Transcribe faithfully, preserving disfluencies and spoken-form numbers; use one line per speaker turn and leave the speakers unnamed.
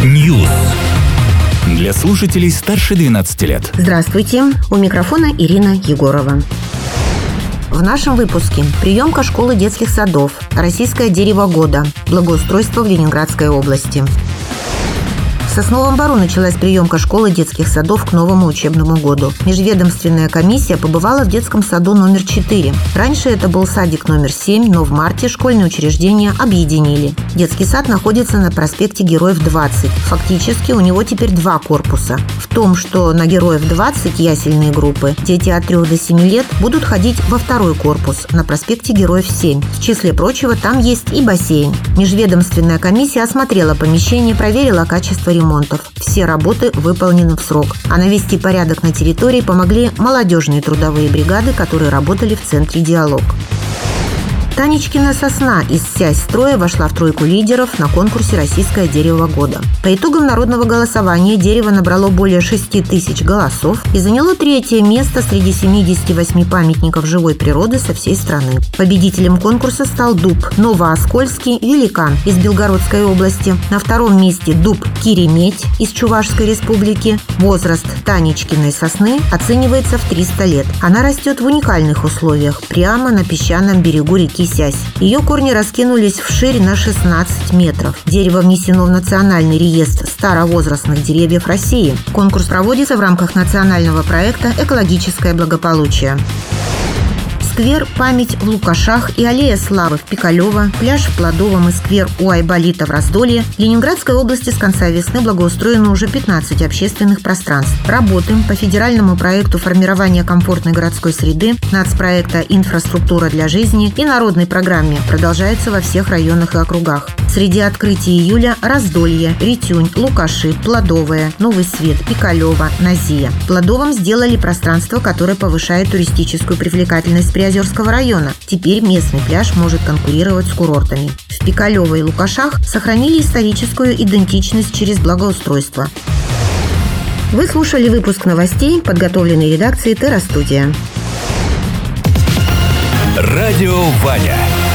News. Для слушателей старше двенадцати лет.
Здравствуйте, у микрофона Ирина Егорова. В нашем выпуске приемка школы детских садов, российское дерево года, благоустройство в Ленинградской области. В Сосновом Бору началась приемка школы детских садов к новому учебному году. Межведомственная комиссия побывала в детском саду номер четыре. Раньше это был садик номер семь, но в марте школьные учреждения объединили. Детский сад находится на проспекте Героев двадцать. Фактически у него теперь два корпуса. В том, что на Героев двадцать ясельные группы, дети от трёх до семи лет будут ходить во второй корпус на проспекте Героев семь. В числе прочего, там есть и бассейн. Межведомственная комиссия осмотрела помещение, проверила качество ремонта. Все работы выполнены в срок. А навести порядок на территории помогли молодежные трудовые бригады, которые работали в центре «Диалог». Танечкина сосна из «Сясь-строя» вошла в тройку лидеров на конкурсе «Российское дерево года». По итогам народного голосования дерево набрало более шести тысяч голосов и заняло третье место среди семидесяти восьми памятников живой природы со всей страны. Победителем конкурса стал дуб Новооскольский «Великан» из Белгородской области. На втором месте дуб Киреметь из Чувашской республики. Возраст Танечкиной сосны оценивается в триста лет. Она растет в уникальных условиях, прямо на песчаном берегу реки Сясь. Ее корни раскинулись вширь на шестнадцать метров. Дерево внесено в Национальный реестр старовозрастных деревьев России. Конкурс проводится в рамках национального проекта «Экологическое благополучие». Сквер «Память» в Лукашах и аллея Славы в Пикалево, пляж в Плодовом и сквер у Айболита в Раздолье в Ленинградской области с конца весны благоустроено уже пятнадцать общественных пространств. Работы по федеральному проекту формирования комфортной городской среды, нацпроекта «Инфраструктура для жизни» и народной программе продолжаются во всех районах и округах. Среди открытий июля – Раздолье, Ритюнь, Лукаши, Плодовое, Новый Свет, Пикалево, Назия. В Плодовом сделали пространство, которое повышает туристическую привлекательность Приозерского района. Теперь местный пляж может конкурировать с курортами. В Пикалево и Лукашах сохранили историческую идентичность через благоустройство. Вы слушали выпуск новостей, подготовленный редакцией Терра Студия.
Радио Ваня.